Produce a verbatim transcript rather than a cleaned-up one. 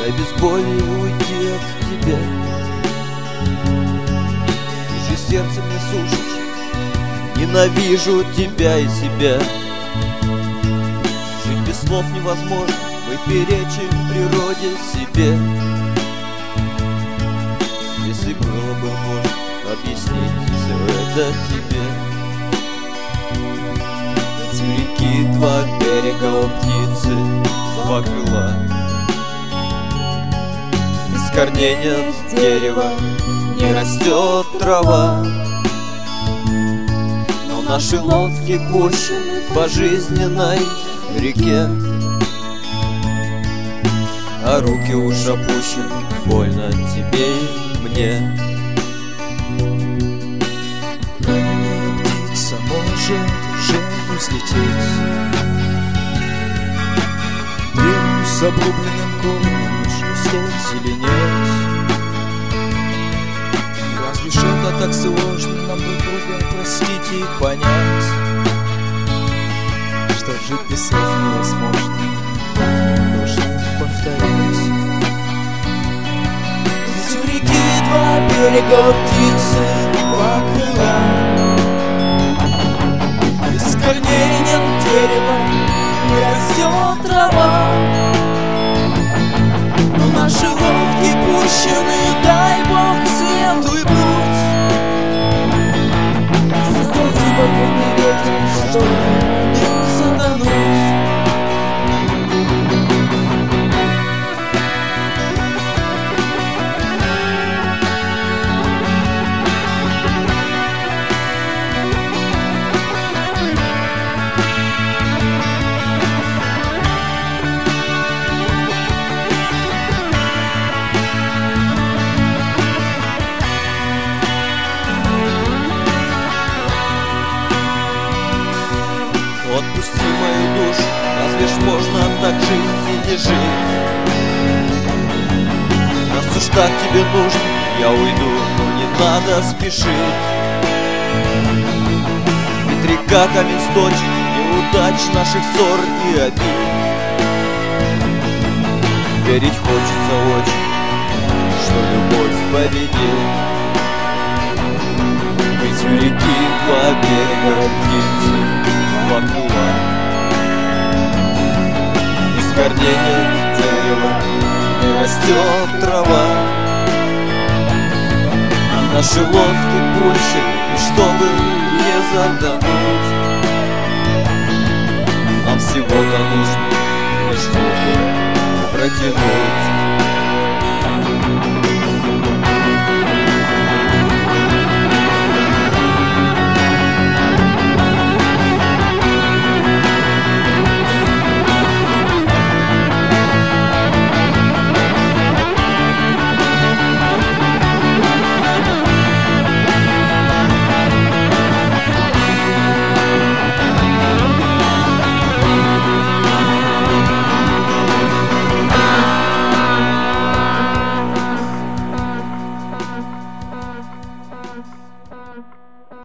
без боли уйти от тебя. Ты же сердце мне сушишь, ненавижу тебя и себя. Жить без слов невозможно, мы перечим природе себе. Если было бы можно объяснить все это тебе. Эти реки, два берега, у птицы два крыла. Без корней нет дерева, не растет трава. Но наши лодки пущены по жизненной реке, а руки уж опущены, больно тебе и мне. Раненая птица может уже взлететь. Древу с обрубленным корнем шелестеть или нет? Разве ж это так сложно нам друг друга простить и понять, что жить без слов невозможно, должны повторять. Ведь у реки два берега, птицы два крыла. Без корней нет дерева, не растет трава. Но наши лодки пущены, дай Бог, свету и путь. Создайте попутный ветер, чтобы не затонуть. Отпусти мою душу, разве ж можно так жить и не жить? Раз уж так тебе нужно, я уйду, но не надо спешить. Ведь река камень сточит неудач наших ссор и обид. Верить хочется очень, что любовь победит. Ведь у реки два берега, птицы два крыла. Без корней нет дерева, не растет трава. А наши лодки пущены, и чтобы не затонуть, нам всего-то нужно лишь руку протянуть.